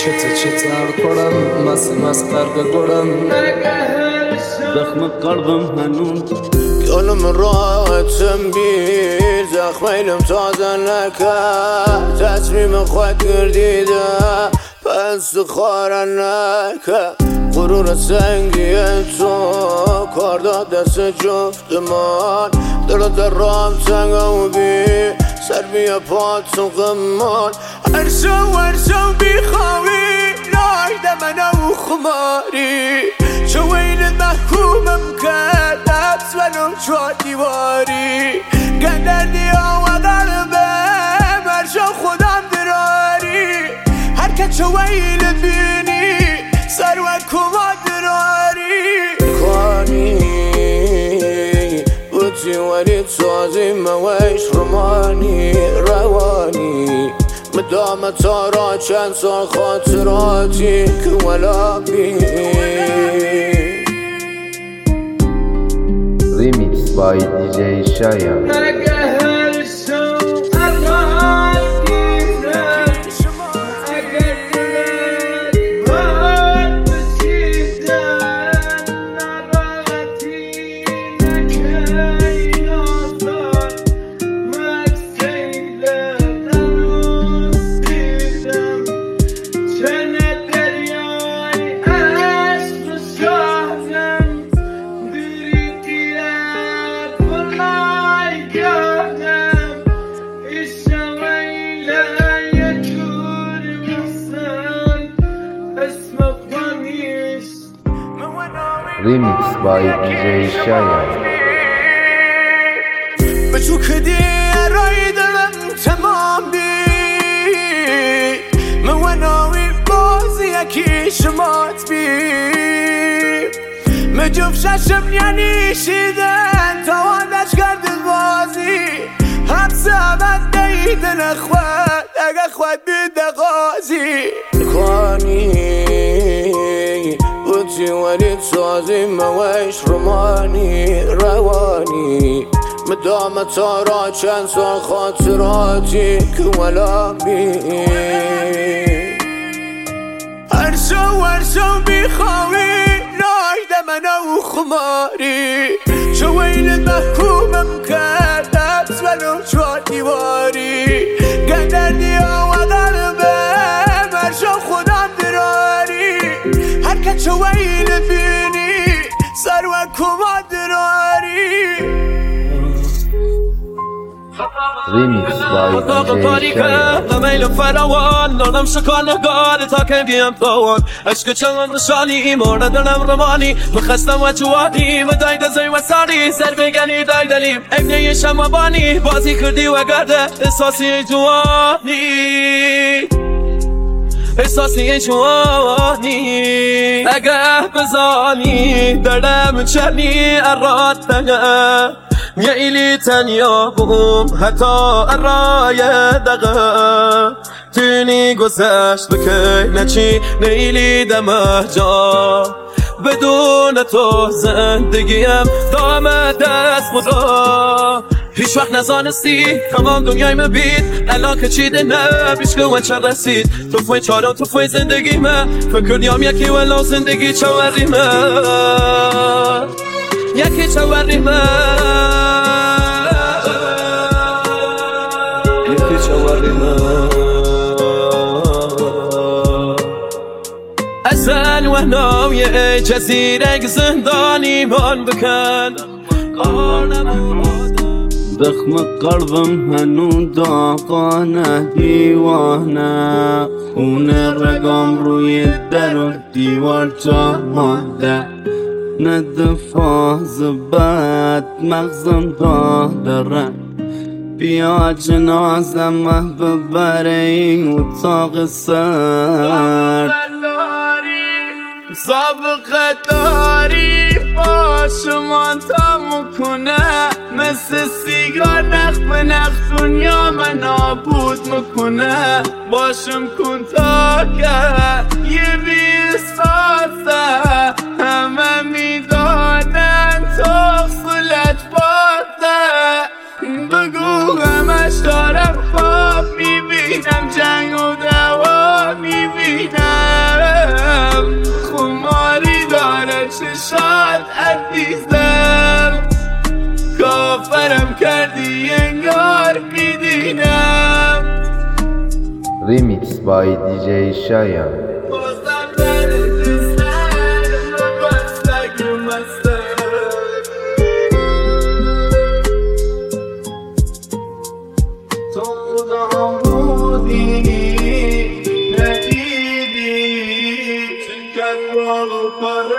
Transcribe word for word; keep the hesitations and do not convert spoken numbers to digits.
چته چته کنم مسی مسخر گرم زخم قلبم هنون گلم راحتم بیر زخمینم تازه نکرد تصمیم خود گردیده پس خاره نکرد غرور سنگی تو کار داد دست جفتمان دلت رام تنگم بی سر بیا پات و غمان هرشو هرشو بیخواهی رایده منو خماری چو ویل محکومم کرد حبس ولو چوار دیواری گندر دیا و قلبم هرشو خودم دراری هر که چو ویل بینی سر و کما دراری کنی بودی ولی تازی مویش رومانی روانی مدام تارا چند سال خاطراتی که ولا بی Remix by دی جی Shayan. Remix by دی جی Shayan. بچو کدی رای دلم تمام بی مواناوی بازی یکی شمات بی مجوب ششم یعنی شیدن توانش کرد بازی حبس عمد دیدن اخوات اگه خود بیده غازی کنی بودی ولی تازی مویش رومانی روانی مدام تارا چند سال خاطراتی که ولا بی هرشو هرشو بیخواهی رایده منو خماری چو ویل محکومم کرد حبس ولو چوار دیواری گندر دیا و قلبم هرشو خودم دراری هر که چو ویل بینی سر و کما دراری Remix by دی جی Shayan. میل فراوان دارم شکان نگار تا که بیم توان عشق چند نشانی مورد دلم روانی بخستم و جوانی و داید زی و ساری سر بگنی دای دلیم ابنه شما بانی بازی کردی و گرده احساسی جوانی احساسی جوانی اگه بزانی دلم چنی اراد تنه میلی تنیا بوم حتی ارای دقه تونی گذشت بکی نچی نیلی دمه جا بدون تو زندگیم دام دست خدا هیچ وقت نزانستی تمام دنیای من بید الان که چیده نه بیشکه و چه رسید تو فوی چارم تو فوی زندگی من فکر نیام یکی ولو زندگی چوری من یکی چوری من یکی چوری من ازن و ناوی جزیره زندانی من بکن کار نمودم زخم قلبم هنون داغانه دیوانه خون رگام روی در و دیوار جا مانده ند فاز بد مغزم داره بیا جنازم ببره این اتاق سرد سابقه داری باشمان تموم کنه مثل سیگار نخ به نخ دنیا من نابود میکنه باشم کن تا که یه بیستاسه همه میدانن تو خلت باده بگو همش دارم خواب میبینم جنگ و دوا میبینم عزیزم کافرم کردی انگار میدینم Remix by دی جی Shayan. بازم برد سرم بستگ مستم تو خودم بودی ندیدی چون کن باغ